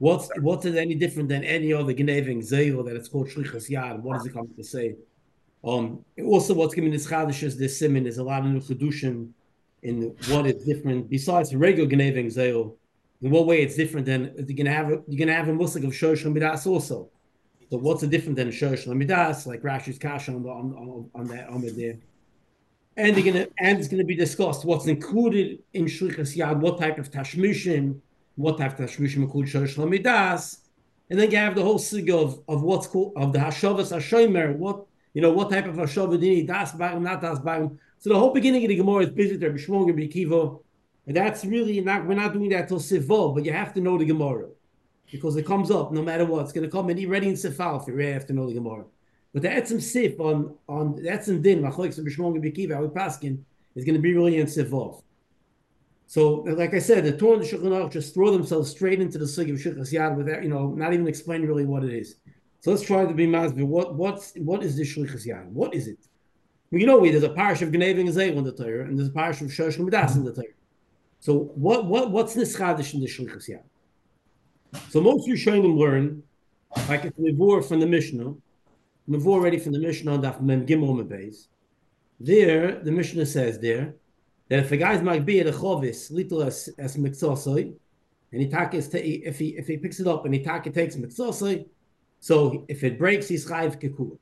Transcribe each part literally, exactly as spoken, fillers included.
What's what's it any different than any other Gneving Zeil that it's called Shlichus Yad? What does it come to say? Um, also, what's giving this Chadish is this Simon is a lot of new Chedushim in what is different besides the regular Gneving Zeil. In what way it's different than you're gonna have a, you're gonna have a musik of Shosh Midas also. So what's it different than Shosh Midas, like Rashi's Kash on, on, on, on that on there? And they're gonna and it's gonna be discussed what's included in Shlichus Yad, what type of Tashmishim, what type of Tashmishim include Shosh Midas, and then you have the whole sig of, of what's called of the Hashavas Hashomer, what you know, what type of Hashavah do you need, Das Barim, not Das Barim. So the whole beginning of the Gemara is busy there, Bishmong and Bikivo. And that's really not, we're not doing that till Sivol, but you have to know the Gemara. Because it comes up no matter what. It's going to come in ready in Sifal if you really have to know the Gemara. But the Etzim Sif on, on the Etzim Din, Machoik and Bishmong and Bikiva, how we paskin, is going to be really in Sivol. So, like I said, the Torah and the Shulchan Aruch just throw themselves straight into the Sugi of Shulchan Yad without, you know, not even explaining really what it is. So let's try to be masbir. What what's what is this Shlichus Yad? What is it? Well, you know, we there's a parish of Gneving Zeil in the Torah, and there's a parish of Shosh Midas in the Torah. So what what what's this Chadish in the Shlichus Yad? So most Rishonim learn, like it's Mevor from the Mishnah, Mevor already from the Mishnah on Daf Mem Gimel Mebeis. There, the Mishnah says there that if a guy's magbi at a chovis little as as mitzosoi, and he take his if he if he picks it up and he take it takes mitzosoi. So if it breaks, he's chayiv kekula.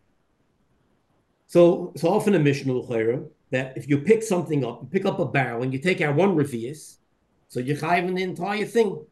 So so often a Mishnah that if you pick something up, you pick up a barrel and you take out one revius, so you're chayiv in the entire thing.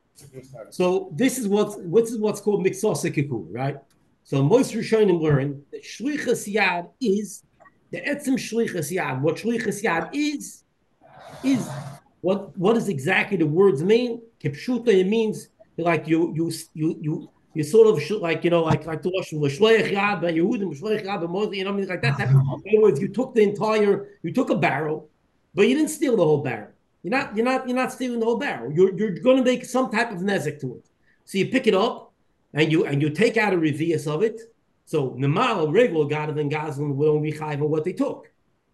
So this is what this is what's called mitzvah kekula, right? So most Rishonim learn that shlichus yad is the etzim shlichus yad. What shlichus yad is is what what does exactly the words mean? Kipshuta, it means like you you you you. You sort of like, you know, like like the Russian, Shleich Yad by Yehudim, Shleich Yad by Moshe, you know, I mean, like that type of, in other words, you took the entire, you took a barrel, but you didn't steal the whole barrel. You're not, you're not, you're not stealing the whole barrel. You're you're going to make some type of nezek to it. So you pick it up and you and you take out a revius of it. So Namal, regular Gadav and Gazlan will only be chayv on what they took,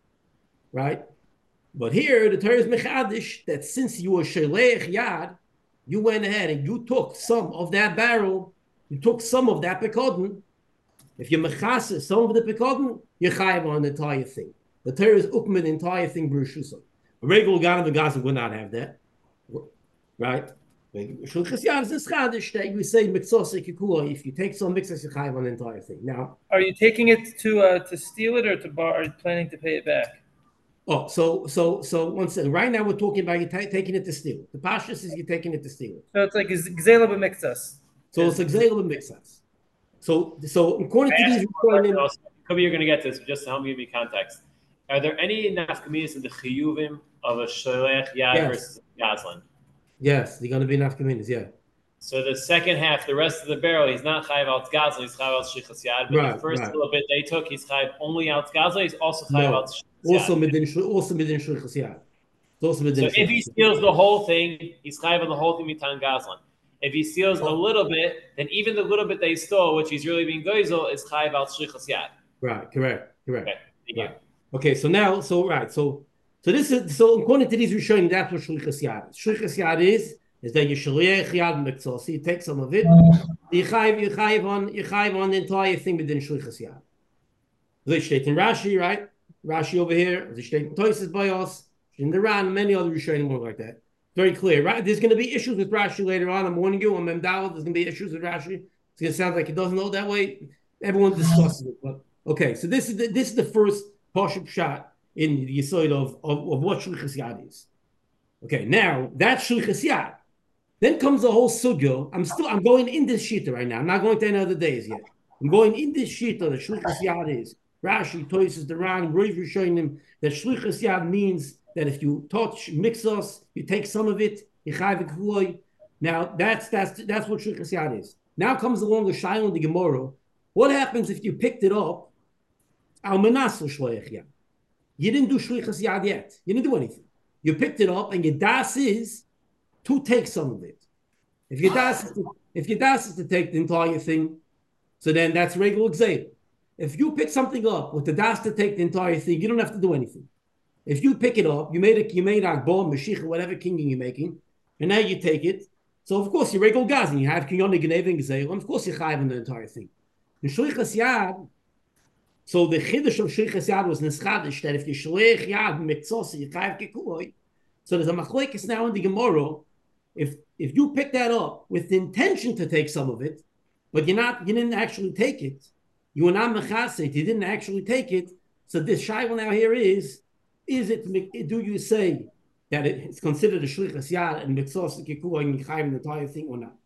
right? But here the Torah is mechadish that since you were Shleich Yad, you went ahead and you took some of that barrel. You took some of that pekodin. If you mechase some of the pekodin, you're chayiv on the entire thing. The Torah is ukma the entire thing b'rishusah. A regular Ganav and Gaza would not have that, right? Shulchas Yad is chadish that you say mitzvah kikua. If you take some mitzvah, you're chayiv on the entire thing. Now, are you taking it to uh, to steal it or to bar? Are you planning to pay it back? Oh, so so so one second. Right now we're talking about you t- taking it to steal it. The pashtus is you're taking it to steal it. So it's like gzela b'miktsas. So it's exactly what makes sense. So, so according to these, Kobe, you're going to get this, but just to help me give me context. Are there any nafkaminas in the chiyuvim of a sholech yad yes. versus gazlan? Yes, they're going to be nafkaminas, yeah. So the second half, the rest of the barrel, he's not chayiv al gazlan, he's chayiv al shlichus yad. But right, the first right. little bit they took, he's chayiv only al gazlan. He's also chayiv no. al shlichus also midin, also midin shlichus yad. Also midin. So if he steals the whole thing, he's chayiv on the whole thing mitan gazlan. If he steals a little bit, then even the little bit they stole, which he's really being goizel, is chayiv al shlichus yad. Right, correct, correct. Okay, thank right. you. Okay, so now, so right, so so this is so according to these Rishonim, that's what shlichus yad is. Shlichus yad is is that you shliach yad mitzvah. So you take some of it, you chayiv, you chayiv on, you chayiv on the entire thing within shlichus yad. So it steht in Rashi, right? Rashi over here. It steht in Tosis by us, in the Ran, many other Rishonim more like that. Very clear, right? There's going to be issues with Rashi later on. I'm warning you on Memdal. There's going to be issues with Rashi. It's going to sound like it doesn't know that way. Everyone discusses it. But okay, so this is the, this is the first Pashup shot in the Yesod of, of, of what Shlichus Yad is. Okay, now that's Shlichus Yad. Then comes the whole sugya. I'm still I'm going in this shita right now. I'm not going to any other days yet. I'm going in this shita that Shlichus Yad is. Rashi, Tosis, the Ran, Rav showing him that Shlichus Yad means that if you touch mixos, you take some of it, you chayv k'vloy. Now that's that's that's what shlichus yad is. Now comes along the shaila and the Gemara. What happens if you picked it up? Al menasel shloich yad. You didn't do shlichus yad yet. You didn't do anything. You picked it up, and your das is to take some of it. If your das is to, if your das is to take the entire thing, so then that's regular gzeil. If you pick something up with the das to take the entire thing, you don't have to do anything. If you pick it up, you made a you made Akbar, Mashiach, whatever kingdom you're making, and now you take it, So of course you're regular gazan. You have kinyoni gneving zeil, and of course you're chayiv in the entire thing. In shlichas yad, so the chiddush of shlichas yad was neschadish that if you shlich yad miktzos you chayiv kikui. So there's a machlekes now in the Gemara. If if you pick that up with the intention to take some of it, but you're not, you didn't actually take it, you were not mechaset, you didn't actually take it. So this shayla now here is, is it, do you say that it's considered a shlichas yad and miktzos kikui and you chayiv the entire thing or not?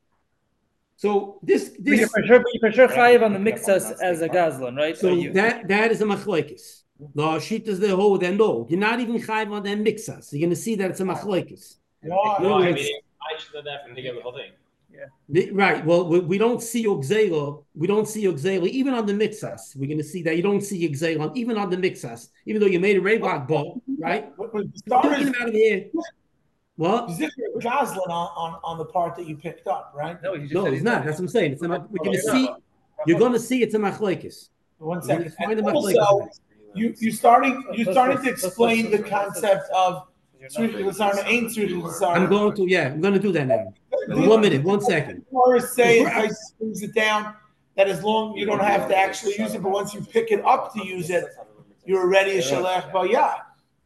So this, this you're for sure, but you're for sure chayiv on the mixas as a gazlan, right? So you, that that is a machlekes. The shitas the whole then no, you're not even chayiv on that mixas. You're going to see that it's a machlekes. Why? No, I mean, I should have that from together the whole thing. The, right. Well, we, we don't see Yogzela. We don't see Yogzela even on the mixas. We're going to see that you don't see Yogzela even on the mixas, even though you made a Reblock ball, right? But, but the You're star talking is about it here. What? Zikr Goslin on, on, on the part that you picked up, right? no, he just No, said it's not. That's what I'm saying. It's a, we're going to Oh, see. You're going to see it's a machlekes. One You're gonna second. find And the also, machlekes. you you starting you starting to explain the concept of Tzricha L'Sarna ain't Tzricha L'Sarna. I'm going to. Yeah, I'm going to do that now. One minute. One second. Or say if I brings it down that as long you don't have to actually use it, but once you pick it up to use it, you're already a shalech bayah.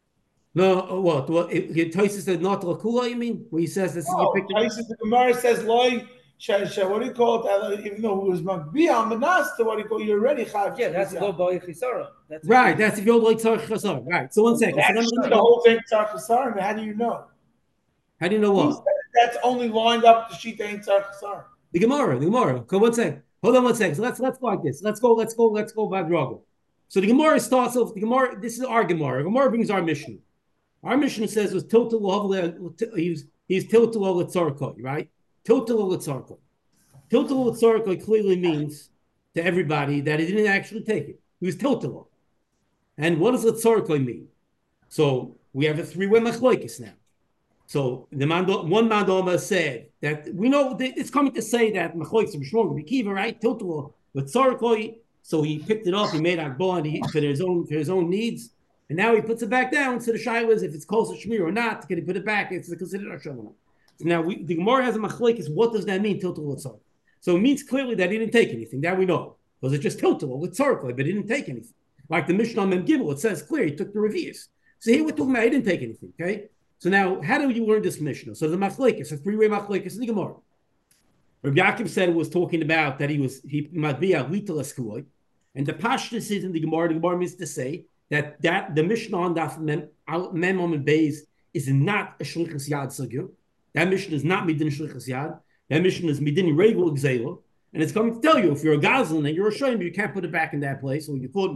No, uh, what? What? Tosis said not lakula. You mean? Where he says this? Oh, You picked it up. the Gemara says loy. What do you call it? Even though it was Magbiya on the Nasta, what do you call it? You're already chayav. yeah, that's lo ba'y chisara. That's Right. That's if you're like tzarich chazar. Right. So one second. So Actually, let me- the whole thing Tzarech Chasar, and how do you know? How do you know He what? said that's only lined up to Shita ain't Tzarech Chasar. The Gemara, the Gemara. Come one second. Hold on one second. So let's let's go like this. Let's go, let's go, let's go by Drago. So the Gemara starts off, the Gemara, this is our Gemara. Gemara brings our mission. Our mission says was tiltul he's he's tiltul letzarkoi, right? Tiltul letzarkoi. Tiltul letzarkoi clearly means to everybody that he didn't actually take it. He was tiltul. And what does letzarkoi mean? So we have a three-way machlokes now. So the mando, one mandoma said that we know that it's coming to say that machlokes are strong, Kiva, right? Tiltul letzarkoi. So he picked it up, he made Akbar and he, for his own for his own needs, and now he puts it back down. So the shaila is if it's close to Shmir or not, can he put it back? It's considered a shaila. So now we, the Gemara has a machlekes. What does that mean, tiltul l'tzar? So it means clearly that he didn't take anything. That we know. Was it just tiltul l'tzar, but he didn't take anything? Like the Mishnah Mem Gimel, it says clear he took the revius. So here we're talking about he didn't take anything. Okay. So now how do you learn this Mishnah? So the machlekes, a three-way machlekes in the Gemara. Rabbi Yaakov said it was talking about that he was he might be a lital eskuoi. And the Pashtus is in the Gemara. The Gemara means to say that, that the Mishnah on Daf Mem Mem and Beis is not a Shlichus Yad Sagir. That Mishnah is not Midin Shlichus Yad. That Mishnah is Midin Regul Gzela. And it's coming to tell you if you're a Gazlan and you're a Shoyim, you can't put it back in that place. Or you could,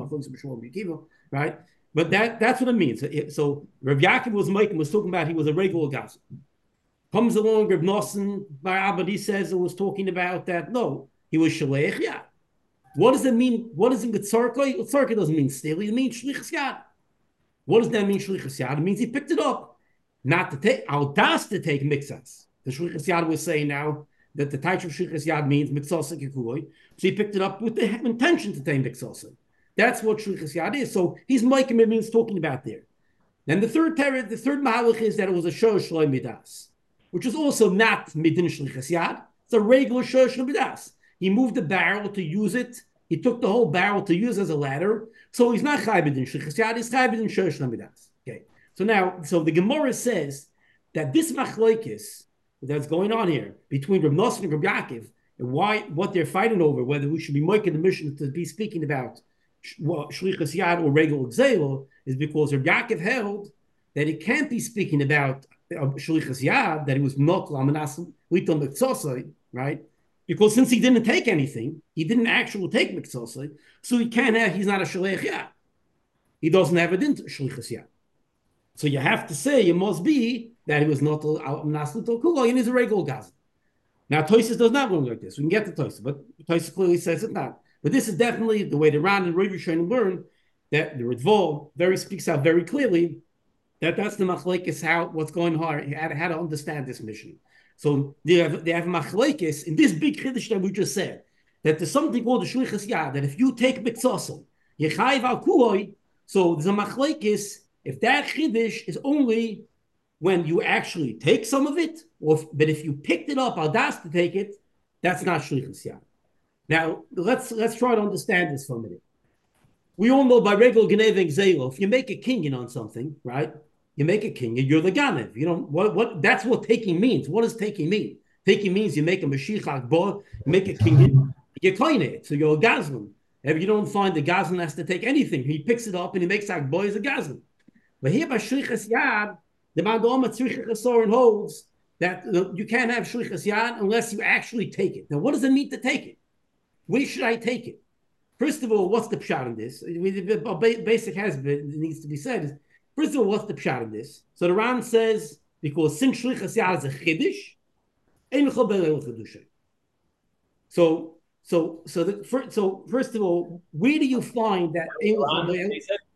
right? But that, that's what it means. So, it, so Rav Yaakov was making, was talking about he was a regular Gazlan. Comes along Rav Nosson by Abad, he says it was talking about that. No, he was Shalech Yad. What does it mean? What does it mean? Tzarkoi? Tzarkoi doesn't mean steal. It means shlichus yad. What does that mean? Shlichus yad? It means he picked it up, not to take. Al das to take mixas. The shlichus yad was saying now that the type of shlichus yad means mixasa kikui. So he picked it up with the intention to take mixasa. That's what shlichus yad is. So he's making it means talking about there. Then the third terror, the third mahalach is that it was a shor shloi midas, which is also not midin shlichus yad. It's a regular shor shloi midas. He moved the barrel to use it. He took the whole barrel to use as a ladder. So he's not chaybed in shlichus yad. He's chaybed in shor shloi midas. Okay. So now, so the Gemara says that this machlokes that's going on here between Rav Nosson and Rav Yaakov and why what they're fighting over, whether we should be making the mission to be speaking about well, shlichus yad or regular gzela, is because Rav Yaakov held that he can't be speaking about uh, shlichus yad, that he was not lamanas liton mitzosai, right? Because since he didn't take anything, he didn't actually take mitzosai, so he can't have. He's not a shliach yad. He doesn't have a din shlichus yad. So you have to say it must be that he was not lamanas liton kuloi and he's a regular gazan. Now Tosis does not run like this. We can get to Tosis, but Tosis clearly says it not. But this is definitely the way the Ran and Rav Yisrael learn that the Ritvo very speaks out very clearly that that's the machlekes how what's going on, how to, how to understand this mission. So they have they have machlekes in this big chiddush that we just said that there's something called the shlichus yad that if you take mitzosel yechayiv al kuloi, so there's a machlekes if that chiddush is only when you actually take some of it, or if, but if you picked it up, Aldas to take it, that's not Shlichus Yad. Now, let's let's try to understand this for a minute. We all know by regular Geneving Zelo, if you make a kinyan on something, right? You make a kinyan, you're the Ganev. You don't, what, what, that's what taking means. What does taking mean? Taking means you make a Mashiach Bo, you make a kinyan, you coin it, so you're a Gazlan. If you don't find the Gazlan has to take anything, he picks it up and he makes that boy as a Gazlan. But here by Shlichus Yad, the Mandoma Tzrichas Chasorin holds that uh, you can't have Shlichus Yad unless you actually take it. Now, what does it mean to take it? Where should I take it? First of all, what's the pshat in this? The basic has been, it needs to be said is, first of all, what's the pshat in this? So the Ran says, because since Shlichus Yad is a Chiddush, ein chobel el Chiddush. So, so, so, the, for, so first of all, where do you find that? The Ran,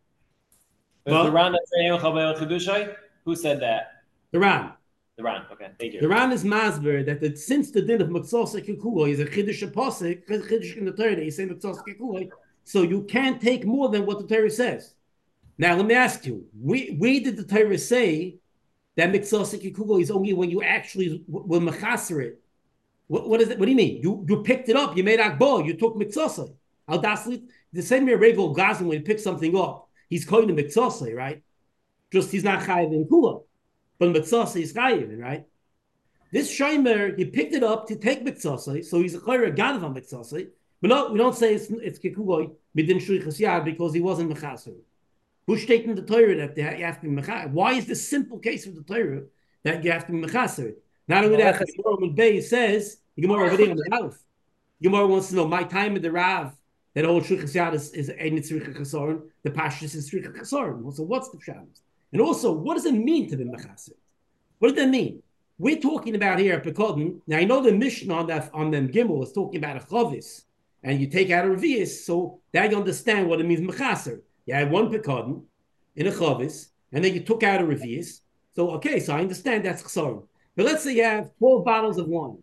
well, the Ran that say ein chobel el Chiddush? Who said that? The Ran. The Ran, okay, thank you. The Ran is masber that the, since the din of Matzos Kekuloy is a Chiddush Apostle, Chiddush in the Torah, you say Matzos Kekuloy, so you can't take more than what the Torah says. Now, let me ask you, where, where did the Torah say that Matzos Kekuloy is only when you actually will mechaser it? What, what is it? What do you mean? You you picked it up, you made akbo, you took Matzos. Al daslit, the same way Regal Gazan when he picks something up, he's calling the Matzos, right? Just he's not chayiv in kula. But Mitzvah is chayiv, right? This Shomer, he picked it up to take Mitzvah, so he's a chayiv ganav on Mitzvah. But no, we don't say it's it's kekugoy midin shlichus yad because he wasn't mechaser. Who's taking the Torah that you have to be mechaser? Why is this simple case of the Torah that you have to be mechaser? Not only that, the Gemara Bay says the Gemara over there on the Aleph. Gemara wants to know my time in the Rav that old shlichus yad is is ein tzricha chasorin. The pashtus is tzricha chasorin. So what's the pshat? And also, what does it mean to be mechaser? What does that mean? We're talking about here at Pekodin. Now, I know the Mishnah on that on them Gimel is talking about a chavis, and you take out a revius, so that you understand what it means mechaser. You had one Pekodin in a chavis, and then you took out a revius. So, okay, so I understand that's chasarim. But let's say you have twelve bottles of wine,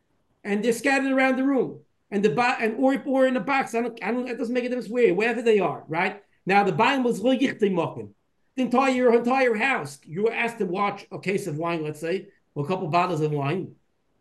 and they're scattered around the room, and the bo- and or, or in a box. I don't, I don't. It doesn't make a difference where, wherever they are, right? Now, the bottom was lo yichtim mokin. The entire your entire house, you were asked to watch a case of wine, let's say, or a couple bottles of wine,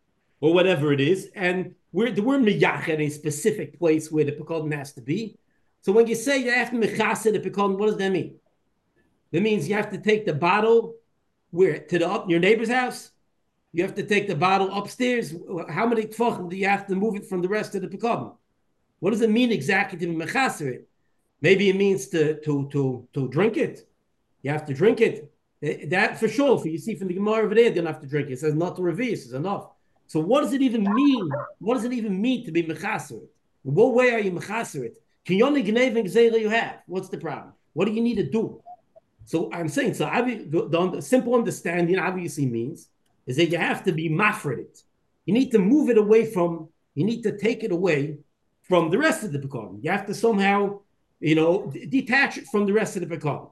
or whatever it is, and we're we're miyach at a specific place where the pekodin has to be. So when you say you have to mechaser the pekodin, what does that mean? That means you have to take the bottle where to the up your neighbor's house. You have to take the bottle upstairs. How many tefachim do you have to move it from the rest of the pekodin? What does it mean exactly to mechaser it? Maybe it means to to to to drink it. You have to drink it. That for sure. For you see from the Gemara over there, you don't have to drink it. It says not to reverse. It's enough. So what does it even mean? What does it even mean to be mechaser? In what way are you mechaser it? Kinyoni gneving zera you have. What's the problem? What do you need to do? So I'm saying, so the, the simple understanding obviously means is that you have to be mafred it. You need to move it away from. You need to take it away from the rest of the pekodin. You have to somehow, you know, d- detach it from the rest of the pekodin.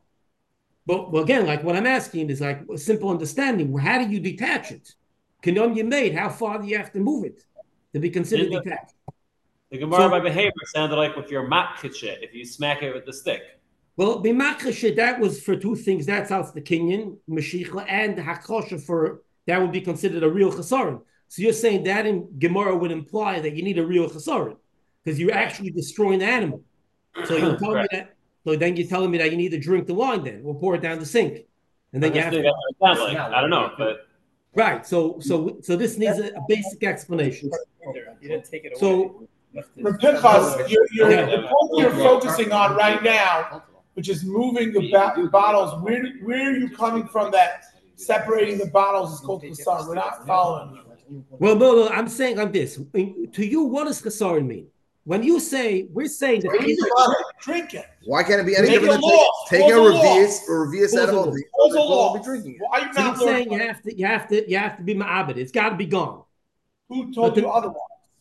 But well, again, like what I'm asking is like a simple understanding. How do you detach it? Kinyon you made, how far do you have to move it to be considered the, detached? The Gemara So- by behavior sounded like if you're makchit it, if you smack it with the stick. Well, b'makrashe, that was for two things. That's out the kinyan, mashicha, and hakosha for that would be considered a real chasaron. So you're saying that in Gemara would imply that you need a real chasaron because you're actually destroying the animal. So you're telling me that. So then you're telling me that you need to drink the wine then, or pour it down the sink, and then you have to. Sounds like, I don't know, but Right. So so so this needs a, a basic explanation. You didn't take it away. So For Pinchas, you're, you're, Yeah. the point you're focusing on right now, which is moving the ba- bottles, where, where are you coming from that separating the bottles is called chasar? We're not following you. well, no, no. I'm saying like this. To you, what does chasaron mean? When you say we're saying that Drink it, drink it. Why can't it be any Make different it than a law. taking a Cause a law. revius or revius Cause a edible? law. Cause a We'll law. be drinking it. Why are you So you're not saying learning? you have to you have to you have to be ma'abed. It's got to be gone. Who told But you the- otherwise?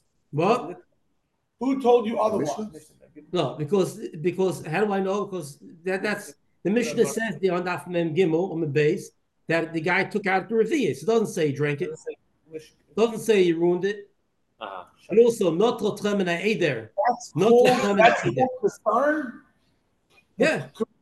What? Who told you otherwise? No, because because how do I know? Because that that's the Mishnah says the on Daf Mem Gimel on the base that the guy took out the revius. It doesn't say he drank it. It doesn't say he ruined it. uh, And also not lotrem and eder. That's Not called, the time that's it's called concern? Yeah.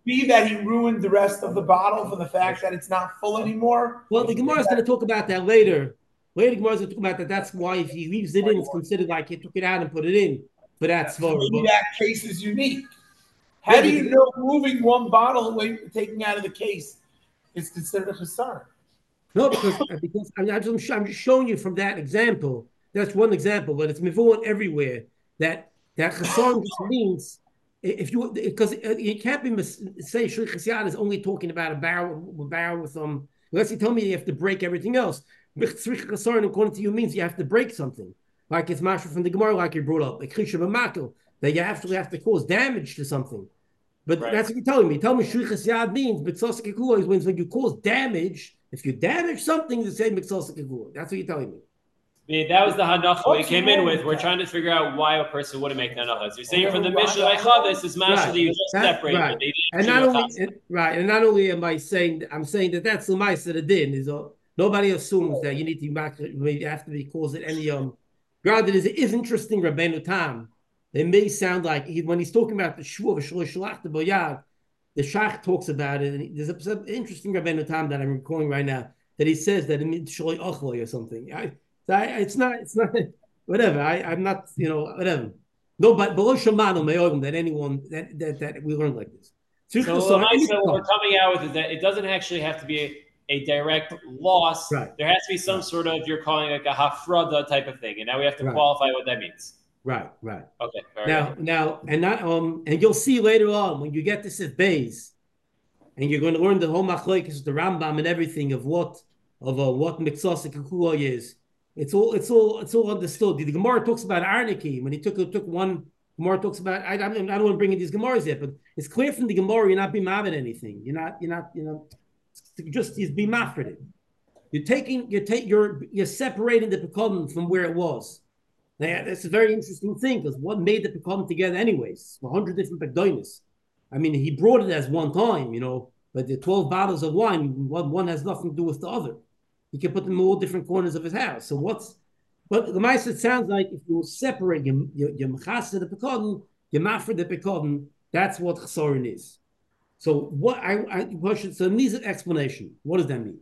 be that he ruined the rest of the bottle for the fact that it's not full anymore? Well, the Gemara is going to talk about that later. Later, the Gemara is going to talk about that. That's why if he leaves it in, it's considered like he took it out and put it in for that svara. Maybe that case is unique. How do you know moving one bottle away, taking out of the case, is considered a chasar? No, because because I'm, I'm, just, I'm just showing you from that example. That's one example, but it's mivon everywhere. That that chasar just means if you because you can't be mis- say shlich chasyan is only talking about a barrel a barrel with um. Unless you tell me you have to break everything else. Shlich chasar according to you means you have to break something. Like it's mashra from the Gemara, like you brought up, like chisha b'makel, that you actually have to cause damage to something. But right. That's what you're telling me. Tell me shlichus yad means mitzvos kekula means when you cause damage. If you damage something, you say mitzvos kekula. That's what you're telling me. I mean, that was the hanacha we came in with. We're trying to figure out why a person wouldn't make the hanacha. So you're saying from the Mishnah like Chavis is mashal that you just separate. Right. And not only and, right, and not only am I saying I'm saying that that's the mice of the din is uh, nobody assumes that you need to be you have to be causing any um. Granted, it is interesting, Rabbeinu Tam. It may sound like he, when he's talking about the shvuah v'shlosh shalach the boyad, the Shach talks about it. And there's an interesting Rabbeinu Tam that I'm recalling right now that he says that it means shloi ochloi or something. I, I, it's not, it's not, whatever. I, I'm not, you know, whatever. No, but below shamanu me'orim that anyone that, that that we learn like this. So, so, so what we're coming out with is that it doesn't actually have to be a, a direct loss. Right. There has to be some right. sort of, you're calling like a hafrada type of thing, and now we have to right. qualify what that means. Right, right. Okay. Now, right. now, and not um, and you'll see later on when you get this at Beis, and you're going to learn the whole machlokes, the Rambam, and everything of what of uh, what mitzvos kekula is. It's all, it's all, it's all understood. The, the Gemara talks about Arniki when he took took one. Gemara talks about. I, I, I don't want to bring in these Gemaras yet, but it's clear from the Gemara you're not being mad anything. You're not, you're not, you know, just is be mafred. You're taking, you're take, you're you're separating the pekodim from where it was. Now, that's a very interesting thing because what made the pekodim together, anyways? A hundred different pekdonis. I mean, he brought it as one time, you know, but the twelve bottles of wine, one, one has nothing to do with the other. He can put them in all different corners of his house. So what's, but the mice, it sounds like if you separate your your mechasa the pekodim, your mafred the pekodim, that's what chesaron is. So what I I question. So it needs an explanation. What does that mean?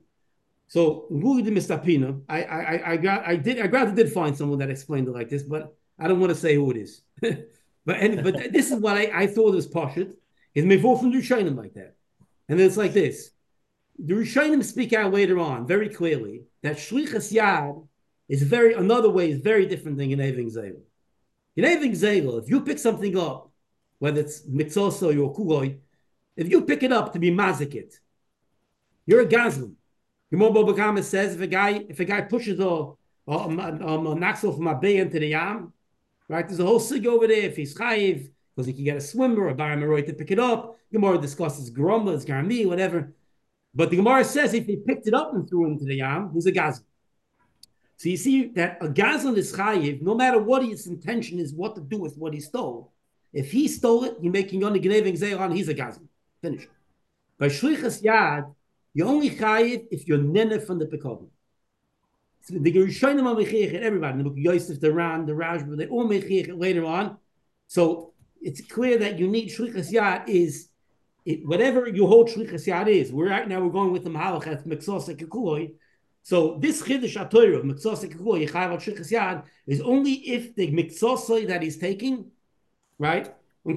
So Guli de Mistapina, I I I got I did I rather did find someone that explained it like this, but I don't want to say who it is. but and, but this is what I, I thought was pashut. Is mevor from the Rishonim like that, and it's like this. The Rishonim speak out later on very clearly that shlichus yad is very another way is very different than Geneving Zayla. Geneving Zayla, if you pick something up, whether it's mitzoso or kuloi, if you pick it up to be mazikit, you're a gazlan. Gemara Baba Kama says if a guy if a guy pushes or um, um, knocks off my bay into the yam, right? There's a whole sig over there. If he's chayiv because he can get a swimmer or a baramaroi to pick it up. Gemara discusses grumba, it's garmi, whatever. But the Gemara says if he picked it up and threw it into the yam, he's a gazlan. So you see that a gazlan is chayiv, no matter what his intention is, what to do with what he stole. If he stole it, you're making on the Geneving Zaylan, he's a gazlan. Finish. By shlichus yad, you're only chayiv if you're nene from the pekodim. So the Rishonim are mechiyach everybody. The book Yosef, the Ran, the Rashba, they all mechiyach later on. So it's clear that you need shlichus yad is it, whatever you hold shlichus yad is. We're right now we're going with the mahalach at meksos and kekuloi. So this chiddush atoyr of meksos and kekuloi chayav shlichus yad is only if the meksos that he's taking, right?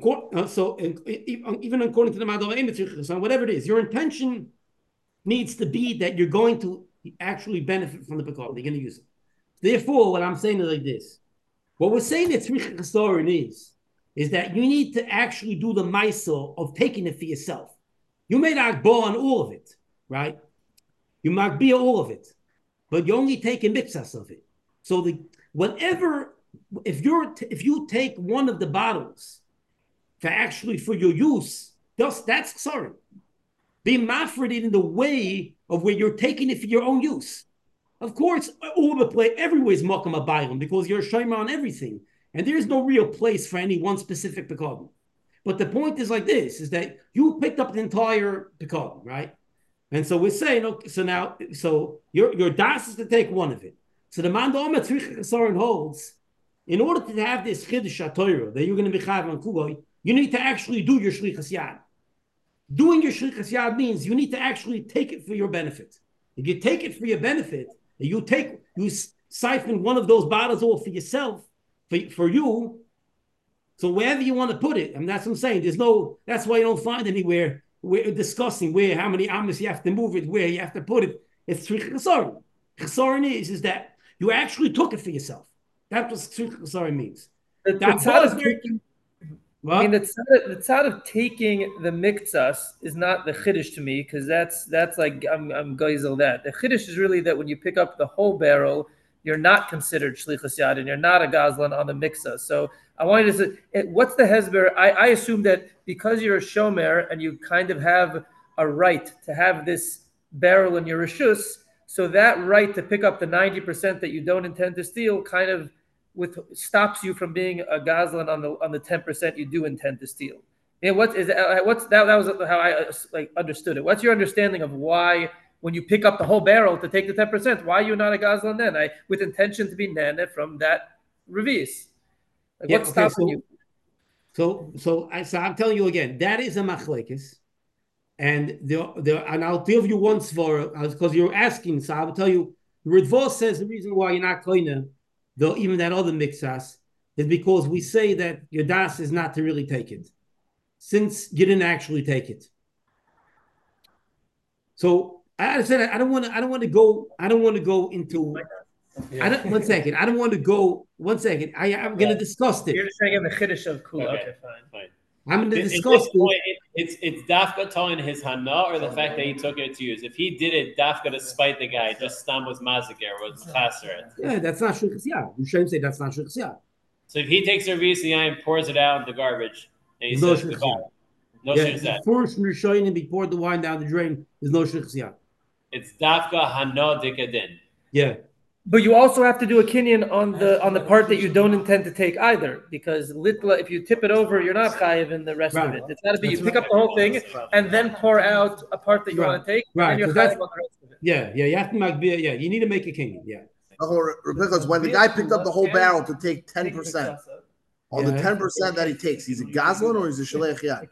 So even according to the Madhava, whatever it is, your intention needs to be that you're going to actually benefit from the pekodim. You're going to use it. Therefore, what I'm saying is like this. What we're saying that tzricha chesaron is, is that you need to actually do the ma'aseh of taking it for yourself. You made akbar on all of it, right? You makbir all of it, but you're only taking mipsas of it. So the whatever, if you're t- if you take one of the bottles for actually for your use, just that's chesaron. Be mafred in the way of where you're taking it for your own use. Of course, all the play everywhere is makam abayim because you're shomer on everything, and there is no real place for any one specific pekodim. But the point is like this: is that you picked up the entire pekodim, right? And so we're saying, okay, so now, so your your das is to take one of it. So the man Omer tzricha chesaron holds, in order to have this chiddush haTorah that you're going to be chayav on kuloi, you need to actually do your shlichus yad. doing your shlichus yad means you need to actually take it for your benefit. If you take it for your benefit, you take you siphon one of those bottles off for yourself, for, for you. So wherever you want to put it, and that's what I'm saying. There's no. That's why you don't find anywhere we're discussing where how many amas you have to move it, where you have to put it. It's tzricha chesaron. Chesaron is is that you actually took it for yourself. That's what tzricha chesaron means. The, That the tzad was of very- taking, What? I mean, the tzad, the tzad of taking the miktsas is not the chiddush to me, because that's that's like I'm I'm geisel that. The chiddush is really that when you pick up the whole barrel, you're not considered shlichus yad, and you're not a gazlan on the miktsas. So I wanted to say, it- what's the hesber? I, I assume that because you're a shomer and you kind of have a right to have this barrel in your rishus, so that right to pick up the ninety percent that you don't intend to steal kind of with stops you from being a gazlan on the on the ten percent you do intend to steal. And what is uh, what's that? That was how I uh, like understood it. What's your understanding of why, when you pick up the whole barrel to take the ten percent, why you're not a gazlan then? I with intention to be nana from that revis. Like Yeah, what's okay, stopping so- you? So, so, I, so I'm telling you again, that is a machlekes, and the the and I'll give you once for because you're asking. So I will tell you, Ridvos says the reason why you're not koine, though even that other mixas, is because we say that your das is not to really take it, since you didn't actually take it. So I said I don't want to. I don't want to go. I don't want to go into. I don't. One second. I don't want to go. One second. I I'm going to discuss this. You're just trying to get the chiddush of kula. Okay. Okay, fine. Fine. I'm going to At this discuss this. point, it, it's it's dafka telling his hana or the fact that he took it to use. If he did it dafka to spite the guy, just stam was mazaker, was chaser. Yeah, that's not shlichus yad. You shouldn't say that's not shlichus yad. So if he takes a reese and pours it out in the garbage, and he No says shlichus goodbye, yad. no Yeah, shit is the that. first Rishonim and be poured the wine down the drain. There's no shlichus yad. It's dafka hana dikadin. Yeah, But you also have to do a kinyan on the on the part that you don't intend to take either, because litla, if you tip it over, you're not chayiv in the rest of Right. it. It's got to be you That's pick right. up the whole thing and then pour out a part that you Right. want to take, Right. and you're So that's- chayiv on the rest of it. yeah, yeah. You have to make beer. Yeah, you need to make a king. Yeah, Because when the guy picked up the whole barrel to take ten percent, on the Yeah. ten percent that he takes, he's a gazlan or he's a shalech yad?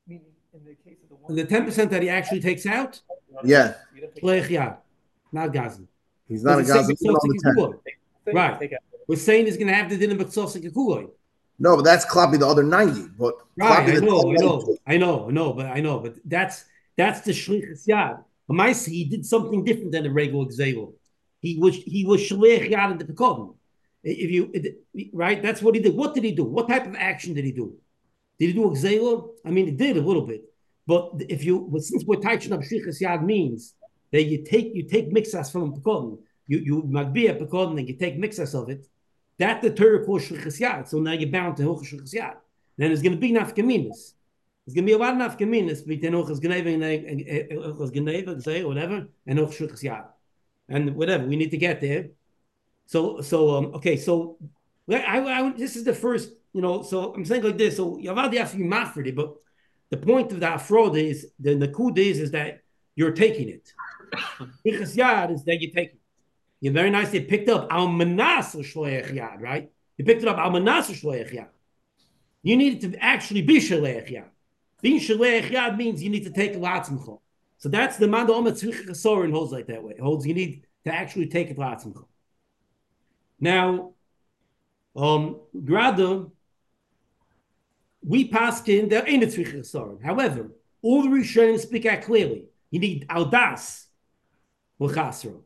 and the ten percent that he actually takes out, Yeah, shlichus yad, not gazan. he's not a Because gazlan it's even on saying the ten. mitzvosik Right. Take out. We're saying he's going to have the din of mitzvosik kuloy. No, but that's klapi the other ninety. But Right, klapi I the know, I ten know, I know, I know, but I know, but that's that's the shlichus yad. Amaisi, he did something different than the regular gzeil. He was he was shliach yad in the pekodin. If you right, that's what he did. What did he do? What type of action did he do? Did he do a gzeil? I mean, he did a little bit, but if you, but since we're touching up shlichus yad means that you take you take mixas from pekodin, you you magbiya pekodin and you take mixas of it. That the Torah calls shlichus yad. So now you're bound to hilchos shlichus yad. Then there's going to be nafkaminas. There's going to be a lot of nafkaminas between hilchos geneva and hilchos geneva, say whatever, and hilchos shlichus yad, and whatever. We need to get there. So so um okay. So I, I this is the first, you know. So I'm saying like this. So Yavad has to be mafredi, but the point of the afrod is the nakud is is that you're taking it. Shlichus yad is that you take it. You very nicely picked up al manas shloech yad, right? You picked it up al manas shloech yad. You needed to actually be shloech yad. Being shloech yad means you need to take a latzimcha. So that's the man the omer tzricha chesaron holds like that way. It holds you need to actually take a latzimcha. Now, um, Grada, we passed in there ain't a tzricha chesaron. However, all the Rishonim speak out clearly. You need aldas l'chasro.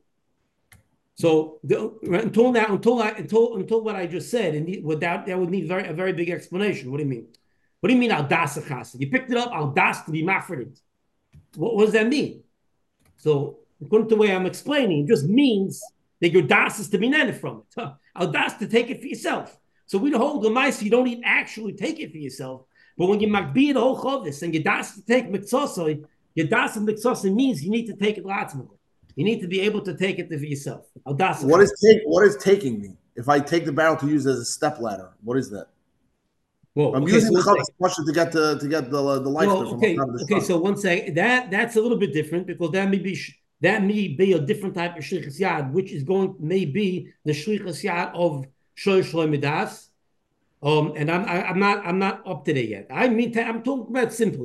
So the, until now, until I, until until what I just said, and without that would need very a very big explanation. What do you mean? What do you mean al das achas? You picked it up al das to be mafreded. What, what does that mean? So according to the way I'm explaining, it just means that your das is to be netted from it. Huh. Al das to take it for yourself. So we hold the mice. You don't even actually take it for yourself. But when you makbi the whole chovis and you das to take mitzosoi, your das and mitzosoi means you need to take it latzmuk. You need to be able to take it for yourself. What is take? What is taking me? If I take the barrel to use as a step ladder, what is that? Well, I'm okay, using so the chavis question to get the to get the the life. well, okay, okay. So one second, that that's a little bit different because that may be that may be a different type of shlichus yad, which is going may be the shlichus yad of shoy shloy midas. Um, and I'm I, I'm not I'm not up to there yet. I mean, I'm talking about simply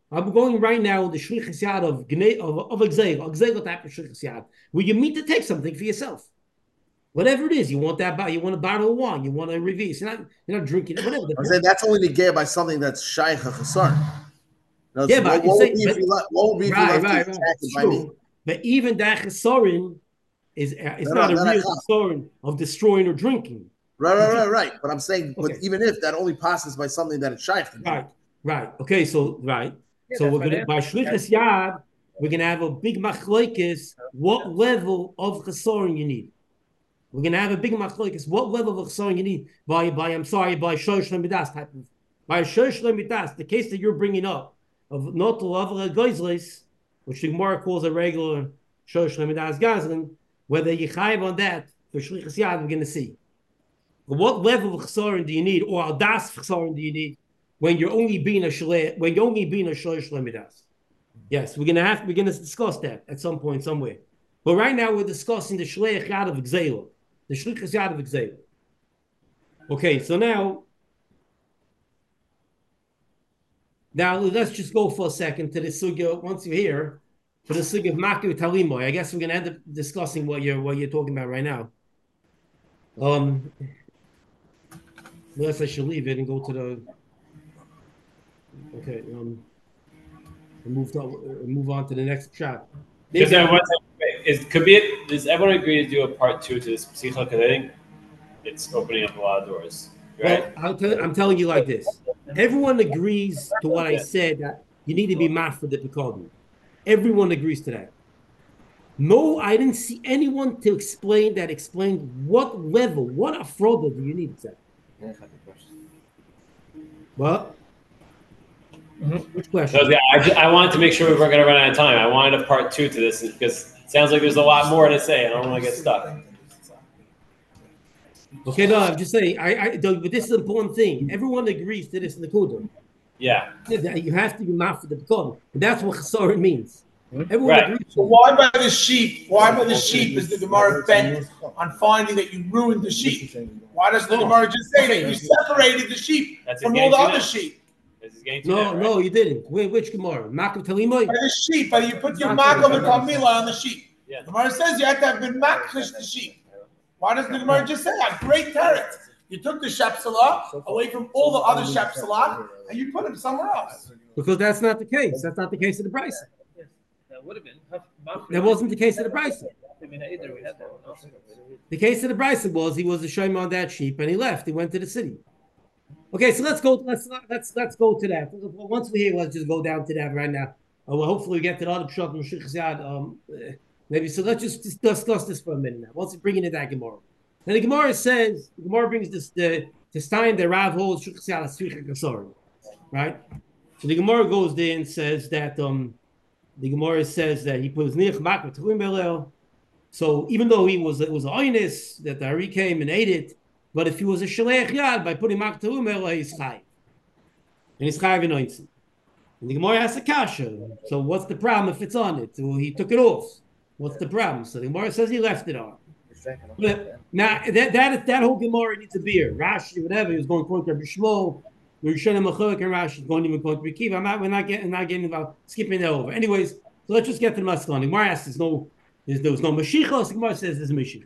I'm going right now with the shlichus yad of gnei of of exegel, exegel type of shlichus yad, where you mean to take something for yourself, whatever it is. You want that, you want a bottle of wine, you want a release. You're not, you're not drinking whatever. I'm saying that's only negated by something that's shaykh chasar. Yeah, but what, what, say, would be but, if you left, what would be if right, you left right, it right. by me? But even that chesaron is it's No, not no, a no, real no. chesaron of destroying or drinking. Right, right, right, right. But I'm saying, Okay. but even if that only passes by something that it's shaykh. Right, right. Okay, so right. Yeah, so that's we're what gonna I- by shlichus yad, we're gonna have a big machlokes. What level of chesaron you need? We're gonna have a big machlokes. What level of chesaron you need? By by I'm sorry, by shosh lemidas type of by shosh lemidas. The case that you're bringing up of not level of geizlis, which the Gemara calls a regular shosh lemidas gazlan. Whether you chayiv on that for shlichus yad, we're gonna see. But what level of chesaron do you need, or aldas chesaron do you need when you're only being a shleh, when you're only being a shosh lemidas? Yes, we're gonna have we're gonna discuss that at some point somewhere. But right now we're discussing the shleich yad of exela, the shlichus yad of exela. Okay, so now, now let's just go for a second to the sugya. Once you're here, for the sugya of Makiv Talimoy, I guess we're gonna end up discussing what you're what you're talking about right now. Um, unless I should leave it and go to the. Okay. Um. Move on. Move on to the next shot. Is, everyone, is could be it, does everyone agree to do a part two to this psicha? Because I think it's opening up a lot of doors. Right? Well, I'll tell, I'm telling you like this. Everyone agrees to what I said, that you need to be mad for the Pekadon. Everyone agrees to that. No, I didn't see anyone to explain that, explain what level, what afroda do you need exactly? What? Mm-hmm. Which question? So, yeah, I, ju- I wanted to make sure we weren't going to run out of time. I wanted a part two to this because it sounds like there's a lot more to say. I don't want to get stuck. Okay, no, I'm just saying, I, I, but this is an important thing. Everyone agrees to this in the Kudah. Yeah. You have to be mad for the Pekadon. That's what chesaron means. Everyone Right. agrees. So why by the sheep? Why by the sheep is the Gemara bent on finding that you ruined the sheep? Why doesn't the Gemara just say that you separated the sheep That's from his all the game other too. sheep? This is getting too No, now, right? no, you didn't. Wait, which Gemara? Makkah Talimoy? By the sheep, by you put your makom and kamila on the sheep. Yeah. The Gemara says you have to have been makrish the sheep. Why doesn't the Gemara just say that? Great carrot. You took the shepsalah away from all the other shepsalah and you put him somewhere else. Because that's not the case. That's not the case of the Bryce. That would have been. That wasn't the case of the Bryce. I mean, either we had that. No. The case of the Bryce was he was a shayma on that sheep and he left. He went to the city. Okay, so let's go. Let's let's let's go to that. Once we're here, let's just go down to that right now. Uh, well, hopefully we get to the other pshat and shlichus yad. Um, uh, maybe so. Let's just dis- discuss this for a minute now. Once we bring in that Gemara, and the Gemara says the Gemara brings this the to Stein the Rav holds shlichus yad as tzricha kasarim, right? So the Gemara goes there and says that um the Gemara says that he put his nich mak with turim belel. So even though he was it was a oinus that the Ari came and ate it. But if he was a shaleach yad, by putting mak terum, he's chayiv. And he's chayiv in ointzim. And the Gemara has a kasha. So what's the problem if it's on it? Well, he took it off. What's the problem? So the Gemara says he left it on. But now that that that whole Gemara needs a beer. Rashi, whatever, he was going to quote Rabbi Shmuel. Rishonim Machloek and Rashi is going to even quote Rabbi Kiva. I'm not. We're not getting not getting about skipping that over. Anyways, so let's just get to the Maskon. The Gemara asks, "There's no, there's, there was no Mashiach." The Gemara says there's a Mashiach.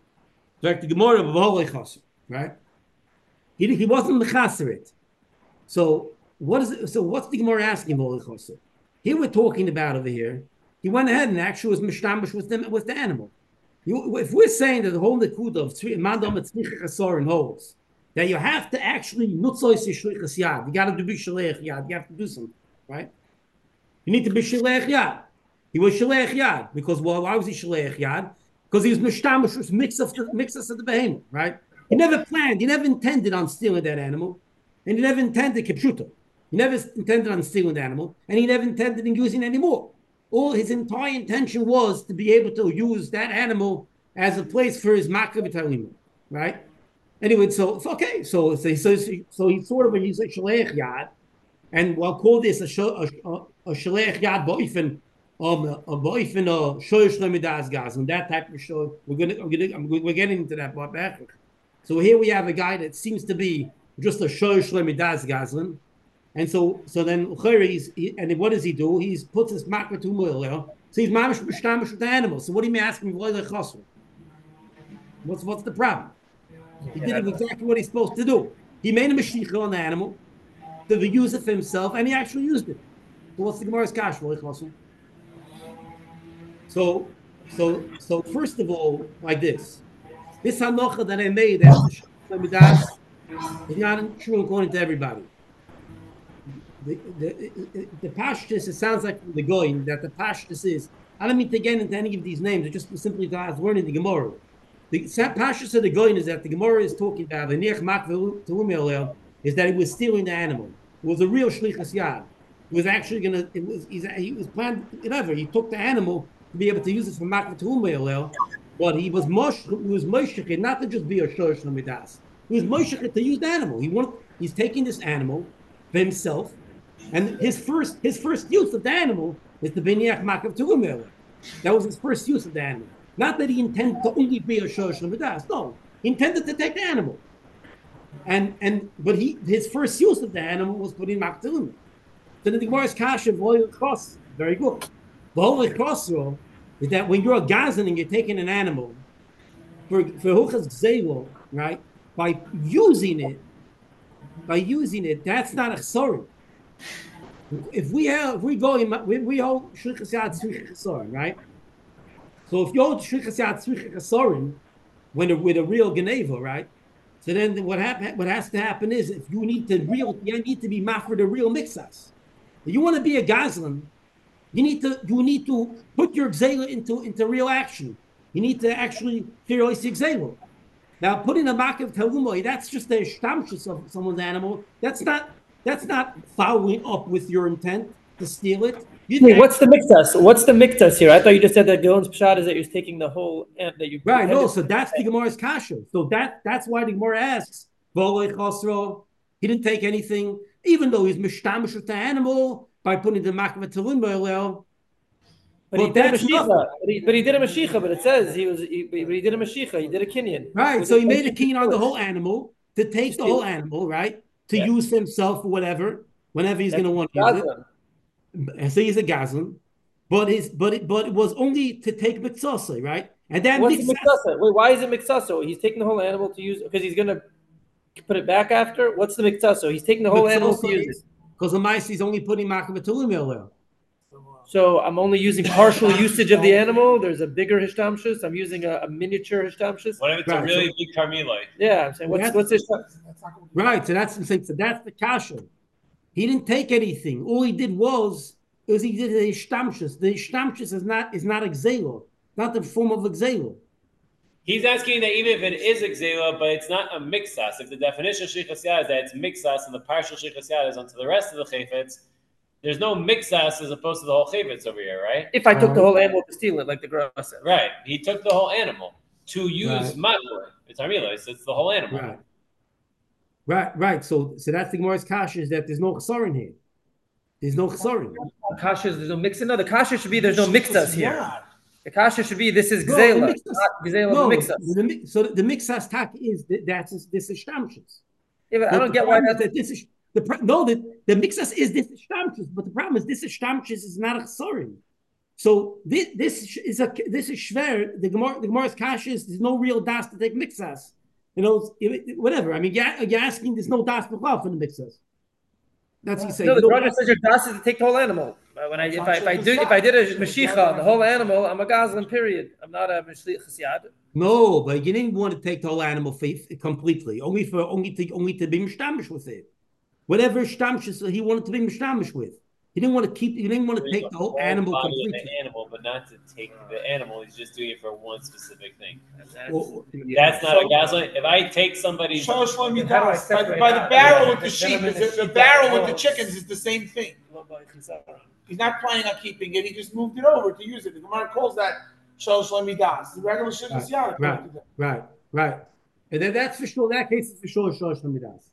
So the Gemara of V'holei Chaser. Right? He, he wasn't mechaser it. So what is it? So what's the Gemara asking for? Here we're talking about over here. He went ahead and actually was mishtamish with the with the animal. You, if we're saying that the whole nekuda of mandam etznicha chasarin holds that you have to actually nutzois yishlichas yad, you got to do b'shalech yad. You have to do something, right? You need to be shalech yad. He was shalech yad because well, why was he shalech yad? Because he was mishtamish with mix of the mixes of the behemoth, right? He never planned, he never intended on stealing that animal, and he never intended kipshuta. He never intended on stealing the animal, and he never intended in using it anymore. All his entire intention was to be able to use that animal as a place for his makkah b'talima, right? Anyway, so, so okay, so so, so so he sort of when he's a shaleach yad, and we'll call this a a, a, a shaleach yad boifen um a boifen or shoyish lemidas gas, and that type of show. We're gonna we're gonna we're getting into that part back. So here we have a guy that seems to be just a shoyish lemidas gazlan, And so, so then he's, he, and what does he do? He puts his makra to moil. So he's mamish b'shtamish with the animal. So what do you mean asking me? What's what's the problem? He did exactly what he's supposed to do. He made a mashiach on the animal to use it for himself, and he actually used it. So what's the Gemara's kash? So, so, so first of all, like this, this hanocha that I made after Shemidas is not true according to everybody. The the the, the pashtus, it sounds like the goyim that the pashtus is. I don't mean to get into any of these names. It's just simply to ask learning the Gemara. The pashtus of the goyim is that the Gemara is talking about the niach mak ve'umiolel is that he was stealing the animal. It was a real shlichus yad. He was actually gonna. It was he's, he was planned whatever. He took the animal to be able to use it for mak ve'umiolel, but he was mosh. He was moshechet not to just be a shorish lamidas. He was moshechet to use the animal. He want. He's taking this animal for himself. And his first his first use of the animal is the beniach makav tulumel. That was his first use of the animal. Not that he intended to only be a shosh l'midas. No, he intended to take the animal. And and but he his first use of the animal was putting makav tulumel. Then the Gemara's kasha v'oil chos, very good. V'oil chosro is that when you're a gazan and you're taking an animal for for huchas gzelo, right? By using it, by using it, that's not a chsorim. If we have, if we go, in, we, we hold shlichus yad tzricha chesorim, right? So if you hold shlichus yad tzricha chesorim, when with a real geneva, right? So then what happen, what has to happen is if you need to real, you need to be mafred a real mixas. If you want to be a gazlan, you need to you need to put your gzela into into real action. You need to actually feel gzela. Now putting a makav talumoy, that's just a shtamshus of someone's animal. That's not. That's not following up with your intent to steal it. Wait, what's the mixas? What's the mixas here? I thought you just said that Gilon's pshat is that you're taking the whole that you right. No, so that's the Gemara's kasha. So that that's why the Gemara asks. He didn't take anything, even though he's mishtamish with the animal by putting the makav talun boilel. But he did a mashicha. But he, but he did a mashicha. But it says he was. He, but he did a mashicha. He did a kinyan. Right. So he made a kinyan on the whole animal to take the whole animal. Right. To yeah. use for himself or whatever, whenever he's going to want to use it. And so he's a gazlan, but his but it but it was only to take mitzasa, right? And then what's mitzasa? Wait, why is it mitzasa? He's taking the whole animal to use because he's going to put it back after. What's the mitzasa? He's taking the whole animal to use it because the mice he's only putting makavatulum there. So I'm only using partial usage of the animal. There's a bigger hishtamshus. I'm using a, a miniature hishtamshus. What if it's right, a really so, big tarmilai? Yeah, I'm saying what's what's this? Right, so that's the thing. So that's the kasha. He didn't take anything. All he did was was he did the hishtamshus. The hishtamshus is not is not exelo, not the form of exelo. He's asking that even if it is exela, but it's not a mixas. If the definition of shlichus yad is that it's mixas and the partial shlichus yad is onto the rest of the chayfetz. There's no mixas as opposed to the whole chayvitz over here, right? If I took the whole animal to steal it, like the girl said. Right. He took the whole animal to use right. makor. It's armila, so it's the whole animal. Right. Right, right. So so that's the Gemara's kasha is that there's no chesaron here. There's no chesaron. Kasha, there's no mixing. No, the kasha should be there's no mixas here. The kasha should be this is gzela, no, not gzela no, mixas. The, so the mixas tak is that's this is shtamshus. Yeah, but I don't get why that's that this is The, no, the, the mixas is this shtamshus, but the problem is this shtamshus is not a chesaron. So this this is a this is shver. The Gemara the Gemara's kasha is there's no real das to take mixas. You know, whatever. I mean, you're, you're asking there's no das b'chlal for the mixas. That's what you say. No, the no Gemara says your das is to take the whole animal. When I if I if I do if I did a mashicha on the whole animal, I'm a gazlan. Period. I'm not a mishlichus yad. No, but you didn't want to take the whole animal faith completely. Only for only to only to be mishtamish with it. Whatever shtamshus he wanted to be mishtamish with. He didn't want to keep. He didn't want to take the whole animal completely. The animal, but not to take the animal. He's just doing it for one specific thing. That's, well, that's not so, a gazlan. If I take somebody's by, by the barrel with the sheep, the, the barrel with the chickens is the same thing. He's not planning on keeping it. He just moved it over to use it. The Gemara calls that shalosh lamidas. The regular shit is yard. Right, right, right. And then that's for sure. That case is for sure shalosh lamidas.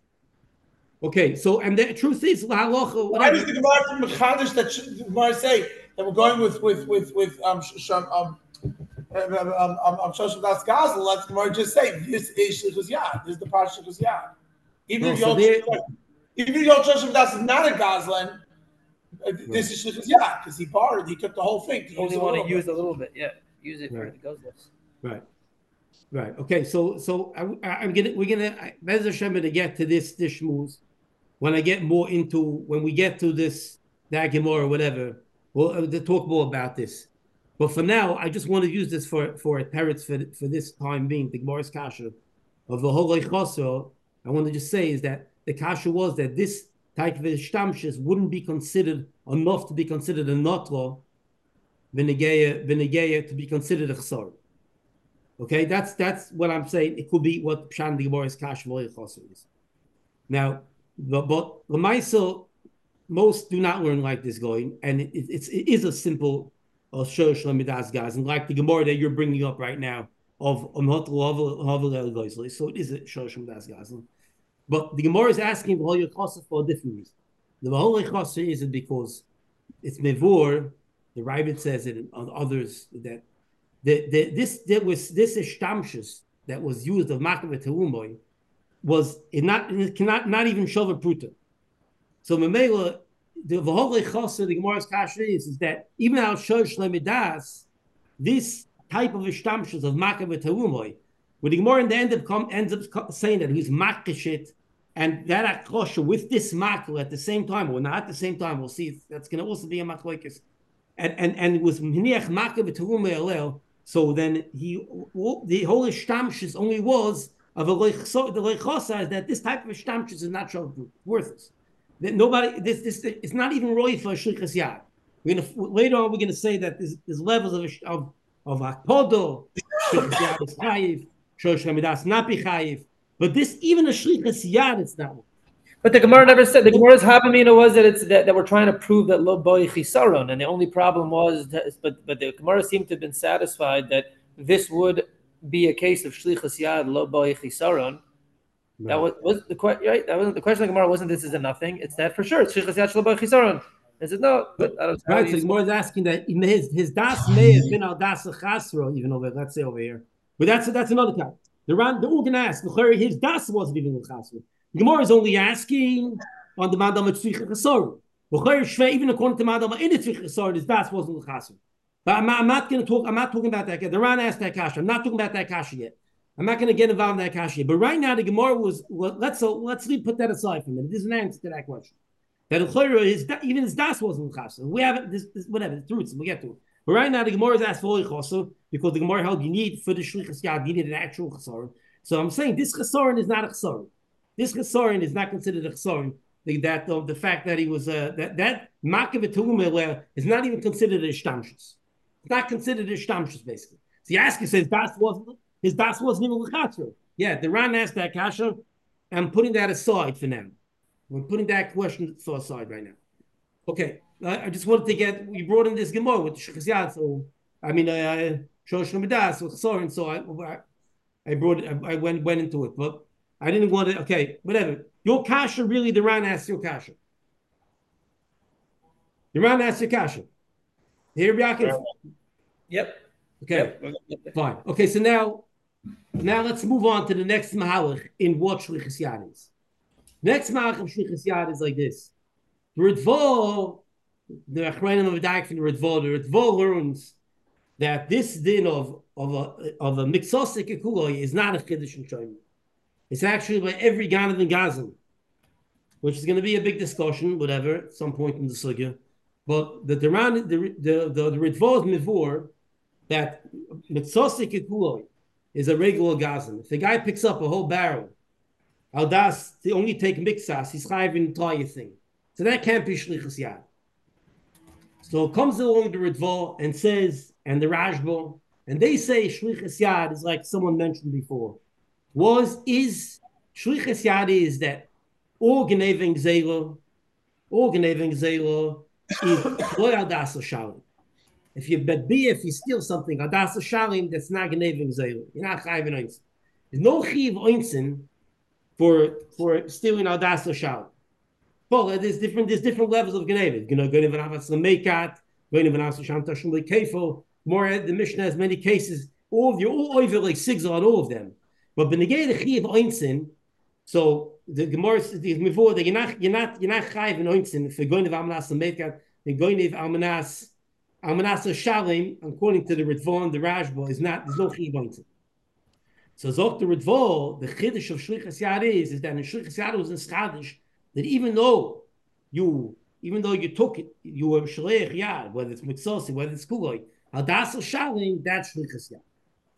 Okay, so and the truth is, halacha. Why does the Gemara from Mechadish that the Gemara say that we're going with with with with um um um um um Shoshim Das Gazel? Let the Gemara just say this is shlichus yad. This is the part shlichus yad. Even no, if so you there, Even though Shloshim Das is not a Gazlan, uh, this is Shlichus Yad because he borrowed, he took the whole thing. To Only use want a to use bit. a little bit, yeah. Use it Right. for the gozlos. Right. Right. Okay. So, so I, I, I'm gonna we're gonna Bez Hashem to get to this this shmooze when I get more into when we get to this that Gemara or whatever. We'll uh, to talk more about this. But for now, I just want to use this for for a parrots for for this time being the Gemara's kasha of the Holei Chosro. I want to just say is that the kasha was that this type of shtamshes wouldn't be considered enough to be considered a notro, v'negeya v'negeya to be considered a chsar. Okay, that's that's what I'm saying. It could be what Pshan the Gemara's kasha is. Now, but but Lamaisa, most do not learn like this going, and it, it, it's it is a simple uh, shosh lamidas guys, and like the Gemara that you're bringing up right now of Amot Havel guys. So it is a shosh lamidas guys. But the Gemara is asking the Holy Chassid for a different reason. The Holy Chassid is it because it's mevor. The Ravid says it, and others that. The, the, this there was this ishtamshus that was used of makavet terumoy was it not it cannot not even shover pruta. So memela the v'holei chasser the Gemara's kasha is, is that even al shosh lemidas this type of ishtamshus of makavet terumoy, where the Gemara in the end of come ends up saying that he's makashit and that akosha with this makel at the same time or not at the same time we'll see that's going to also be a machlokes and and and it was miniach makavet terumoy alel. So then he, the whole ishtamshus only was of a leichsa. The leichasa is that this type of ishtamshus is not worthless. That nobody, this, this, it's not even roy for a shlichus yad. We're gonna later on. We're gonna say that there's, there's levels of of of akpodo. Shlichus yad is chayiv. Shosh hamidas napi chayiv. But this even a shlichus yad, it's not. But the Gemara never said, the Gemara's Havamina was that it's that, that we're trying to prove that lo boy chisaron, and the only problem was, that, but but the Gemara seemed to have been satisfied that this would be a case of shlichus yad lo boy chisaron. Right. That was, was the question, right? That wasn't the question. Of the Gemara wasn't this is a nothing. It's that for sure. It's shlichus yad lo boy chisaron. I said no, but I don't. Right. So the Gemara is asking that his his das may have been al das chasro even over let's say over here, but that's that's another kind. The Ran the Organ asked his das wasn't even al chasro. The Gemara is only asking on the Madam Tzricha Chasor. Even according to Madam in the Tzricha Chasor, this das wasn't the Chasor. But I'm, I'm not going to talk. I'm not talking about that. The Ran asked that kasha. I'm not talking about that kasha yet. I'm not going to get involved in that kasha yet. But right now, the Gemara was. Well, let's so let's put that aside for a minute. There's an answer to that question. That his even his das wasn't the Chasor. We haven't. This, this whatever. It's roots. We'll get to it. But right now, the Gemara is asked for Chasor because the Gemara held you need for the Shlichus Yad. You need an actual Chasor. So I'm saying this Chasorin is not a Chasor. This chesaron is not considered a chesaron. That uh, the fact that he was uh, that that makavet terumoy is not even considered a shtamshus. It's not considered a shtamshus basically. So Yaski says das wasn't his das wasn't even l'chatzro. Yeah, the Ran asked that kasha. I'm putting that aside for now. We're putting that question aside right now. Okay, I, I just wanted to get we brought in this Gemara with the shlichus yad. So I mean, shosh lamidas with chesaron. So I I brought it. I, I went went into it, but. I didn't want to, okay, whatever. Your kasha, really, the Ran asks your kasha. The Ran asks your kasha. Here, Yaakov? Yep. Okay, yep. Fine. Okay, so now, now let's move on to the next mahalach in what shlichus yad is. Next mahalach of shlichus yad is like this. The Ritva, the Achrayim of Daik from the Ritva, the Ritva learns that this din of, of a, of a miksosik ekuloi is not a chiddush in Shlomo. It's actually by every Ganav and Gazan, which is going to be a big discussion, whatever, at some point in the sugya. But the Duran, the the the, the Ritva is mivor that mitzosik ekuloi is a regular Gazan. If the guy picks up a whole barrel, al das they only take mixas, he's chayiv in the entire thing. So that can't be shlichus yad. So it comes along the Ritva and says, and the Rashba, and they say shlichus yad is like someone mentioned before. Was is shlichus yad is that all geneving zelo, all geneving zelo is lo adas shalim. If you bet be if you steal something adas shalim, that's not geneving zelo. You're not chayiv einsin. There's no chiv einsin for for stealing adas shalim. Well, there's different there's different levels of geneving. You know, geneving avas lemekat, geneving avas sham tashum lekefo. More the Mishnah has many cases. All of you all over like sigs on all of them. But benegay the chiv einsin, so the Gemara is before that you're not you're not you're not chayiv in ointzin if you're going to Almanas Lamedkan, you're going to Almanas Almanas Shalim, according to the Ritva and the Rashba, is not there's no chayiv ointzin. So Zok the Ritva, the chiddush of Shlichas Yad is is that in Shlichas Yad was in chiddush that even though you even though you took it, you were Shliach Yad, whether it's Mitzvosi, whether it's Kuloi, Hadas Shalim, that's Shlichas Yad.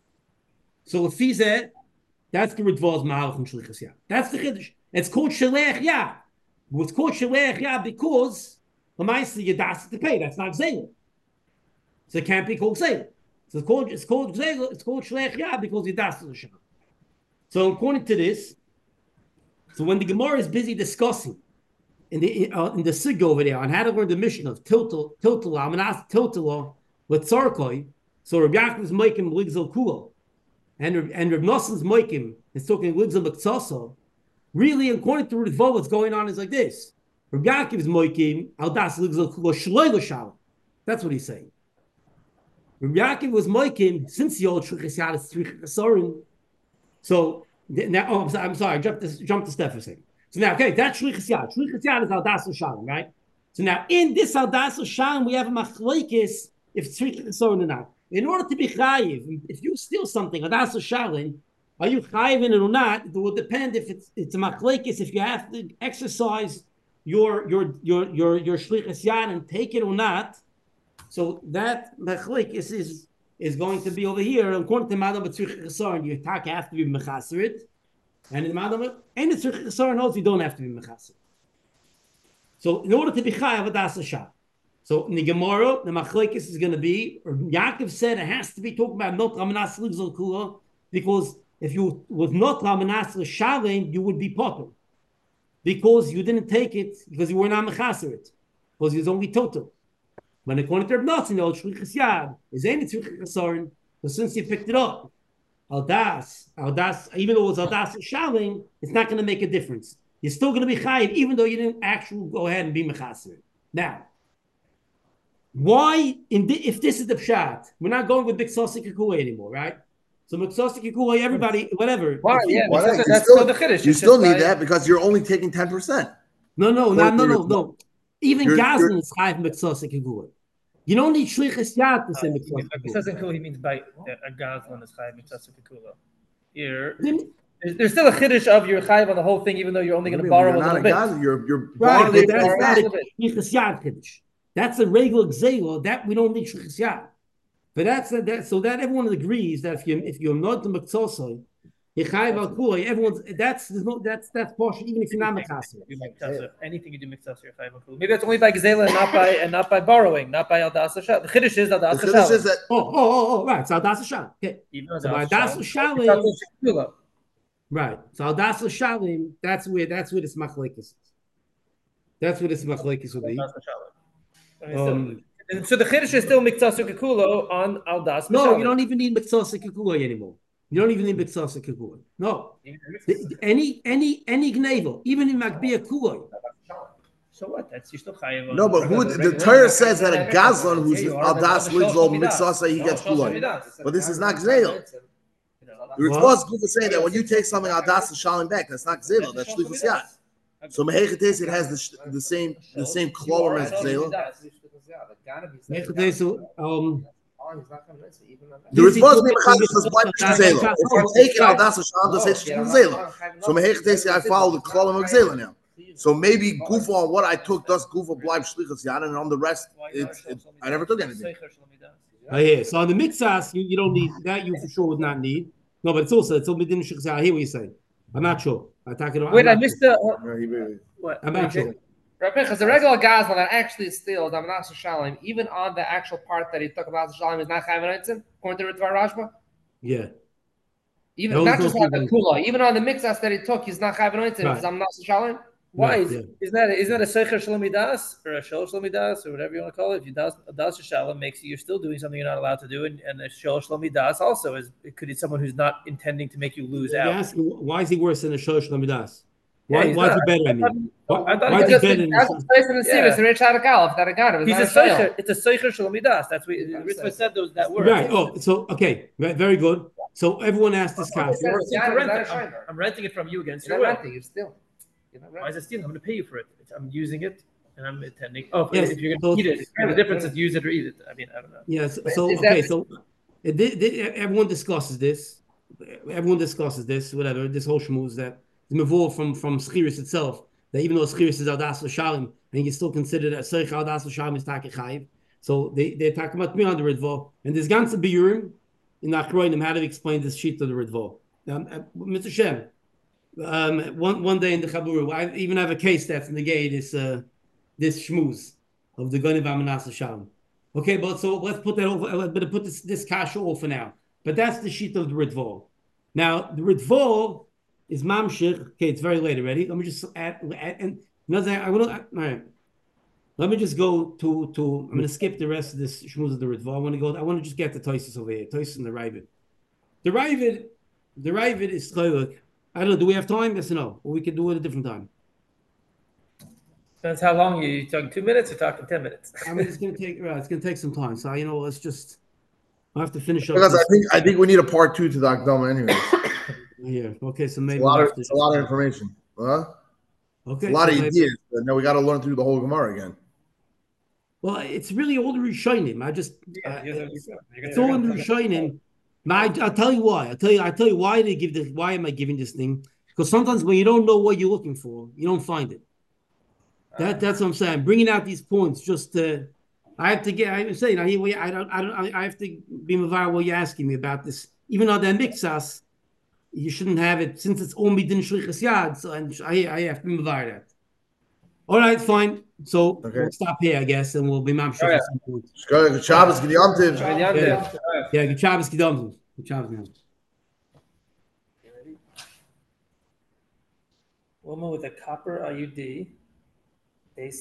So if he's there, that's the Ritva's Ma'al from Shlichas Yad. That's the chiddush. It's called Shliach Yad. It's called Shliach Yad because the Ma'aseh you das to pay. That's not Gzeila. So it can't be called Gzeila. So it's called it's called Gzeila. It's called Shliach Yad because you das to the Shah. So according to this, so when the Gemara is busy discussing in the uh, in the Sig over there on how to learn the mission of Tiltal Tiltal Amanas Tiltal with Tzarkoi, so Rabbi Yaakov's making Ligzel Kulo. And and Reb Noson's Moikim is talking Ligzel B'Ktsoso. Really, according to Ritva, what's going on is like this: Reb Yaakov's Moikim Aldas Ligzel Kulo Shloi L'Shalom. That's what he's saying. Reb Yaakov was Moikim since the old Shlichas Yad is Tzrichas Asorin. So now, oh, I'm sorry, I'm sorry, I jumped this, jumped the step for a second. So now, okay, that's Shlichas Yad. Shlichas Yad is Aldas L'Shalom, right? So now, in this Aldas L'Shalom, we have a machlokes if it's Tzrichas Asorin or not. In order to be chayiv, if you steal something, Adas Shalin, are you chayiv in it or not? It will depend if it's it's a machlekes, if you have to exercise your your your your your shlichus yad and take it or not. So that machlekes is is going to be over here. According to Madam Tzrichas Asorin, you have to be mechaserit, and in Madam and the Tzrichas Asorin knows you don't have to be mechaserit. So in order to be chayiv, Adas Shalin. So in the Gemara, the machlekes is going to be, or Yaakov said it has to be talking about not Ramanas Ligzel Kula, because if you was not Ramanas L'Shalem, you would be potter. Because you didn't take it, because you were not Mechaserit, because it was only total. But according to Reb Nosson, the old Shlichas Yad, is any Tzrichas Asorin, but since you picked it up, Aldas, Aldas, even though it was Aldas L'Shalem, it's not going to make a difference. You're still going to be chayiv, even though you didn't actually go ahead and be Mechaserit. Now, why, in the, if this is the pshat, we're not going with Miksosik Kikula anymore, right? So Miksosik Kikula, everybody, whatever. Why? Yeah, Why that's, not? that's You still the chiddush. You It's still just need like- that because you're only taking ten percent. No, no, no, no, no, no. Even You're- Gazlan you're- is chayiv Miksosik Kikula. You don't need Shlichus Yad to say He Miksosik says Kikula. in Kula, he means by a gazlan is chayiv mitzvah kula. Here, Then- there's, there's still a chiddush of your chayiv on the whole thing, even though you're only going to borrow a You're not little bit. Gaza, You're you're Right, borrowing but that's borrow not a a little bit. Shlichus Yad Kiddush. That's a regular Gzeila. That we don't need Shlichus Yad. But that's a, that. So that everyone agrees that if you if you're not the Miksosai, you chayiv al Kula. Everyone's that's there's no that's that's partial. Even if you're not Mechaserit. You make mitzvah. Anything you do mitzvah, you're chayiv kula. Maybe that's only by gzela and not by and not by borrowing, not by aldas shal. The chiddush is The aldas chiddush is shal. that Oh, oh, oh, oh, right. So Aldas Shalim. Okay. Even So by aldas Aldas shal. Shalim. Right. So Aldas Shalim, that's where that's where this machlekes is. That's where this machlekes will be. Um, And so the chiddush is still mitzvah kula on aldas. no, you don't even need Mitzvah Kikula anymore. You don't even need Mitzvah Kikula. No. The- Any any any gnevel, even in Makbia Kula. So what? That's you're still chayiv. no, but who the Torah says that a Gazlan who's Aldas Ligzol Miksasa he gets Kuloi. But this is not Gzeil. The Ritva is good for saying that when you take something Aldas and Shalim back, that's not Gzeil, that's Shlichus Yad. So Mehechetes, it has the, sh- the same the same klolum as Gzeil. Um, The Ritva is being Mechadish as blind Gzeil. If you take it Aldas and Shalim, does say Gzeil. So Mehechetes, I follow the klolum of Gzeil now. So maybe goof on what I took does goof of blind Shlichus Yad, and on the rest, it's it, I never took anything. oh, yeah. So on the Mitzvahs, you, you don't need that. You for sure would not need. No, but it's also it's only didn't I hear what you're saying. I'm not sure. I talk it. Wait, I missed the. What? I'm not sure. Rabbi, because the regular gazlan that actually steals Amanas Shalim, even on the actual part that he took Amanas Shalim, is not Chayv Anointzim, according to Ritva Rashba. Yeah. Even Those not don't just on the keep kula, even on the mixas that he took, he's not Chayv Anointzim. Right. It's Amanas Shalim. Why Right, is, yeah. isn't that isn't that a seicher shlamidas or a shol shlamidas or whatever you want to call it? If you das das shalom makes you you're still doing something you're not allowed to do, and, and a shol shlamidas also is it could be someone who's not intending to make you lose You're out. asking, why is he worse than a Shosh Lamidas? Why, Yeah, he's why is not. he better? I mean, why, I thought why he is he just- better than That's the place in the series, Yeah. and Rich Hadakal, that I got it. He's a seicher. It's a seicher shlamidas. That's what Ritva said. Those that word. right? Oh, so okay, right, very good. So everyone asked this question. I'm, Yeah, renting. it's not a I'm, I'm renting it from you against You're your not will. renting, you're still. You know, Why right? is it stealing? I'm going to pay you for it. It's, I'm using it and I'm intending. Oh, Yes, if you're so- going to eat it, the difference is use it or eat it. I mean, I don't know. Yes. But So is that- okay. So it, did- did- everyone discusses this. Everyone discusses this. Whatever. This whole shmooze that is evolved from from Schiris itself. That even though Schiris is Aldas L'Shalim, and you still consider that Seich Aldas L'Shalim is Taki Chayiv. So they they talk about three hundred Ritvo, and there's ganze Biurim in Achroinim how to explain this sheet of the Ritvo. Um, uh, Mister Shem, um, one one day in the Chaburu, I even have a case that's negate this uh, this shmooze of the Goniv Amanas L'Shalim. Okay, but so let's put that over. Let's put this this kasha off for now. But that's the sheet of the Ritvo. Now the Ritvo is mamshich. Okay, it's very late already. Let me just add, add and another. I will. All right. Let me just go to to. I'm going to skip the rest of this shmuz of the Ritva. I want to go. I want to just get the Tosis over here. Tosis and the Ravid. The Ravid, the Ravid is look. I don't know. Do we have time? Yes or no? Or we can do it at a different time. Depends how long you you talking. Two minutes or talking ten minutes? I mean, it's going to take. Right, it's going to take some time. So you know, let's just. I have to finish up. Because I this. think I think we need a part two to the Akdama anyway. Yeah. Okay. So It's maybe a lot we'll of have to- it's a lot of information. Huh? Okay. A lot so of maybe- ideas, but now we got to learn through the whole Gemara again. Well, it's really all the Rishonim. I just. Yeah, uh, you're the- it's, you're it's gonna- all in the Rishonim. I, I'll tell you why. I'll tell you. I'll tell you why they give this. Why am I giving this thing? Because sometimes when you don't know what you're looking for, you don't find it. That that's what I'm saying. Bringing out these points just to. I have to get. I'm saying. I I don't. I don't. I have to be mavar what you're asking me about this. Even though they're mixas, you shouldn't have it since it's only din shlichus yad. So and I I have to be mavar that. All right, fine. So Okay. we'll stop here, I guess, and we'll be mamshach. Oh, yeah. at some point. Good Shabbos, good Yom Tov. Yom Yeah. Tov. Yeah, good Shabbos, Kedamim. Good Shabbos. Woman with a copper I U D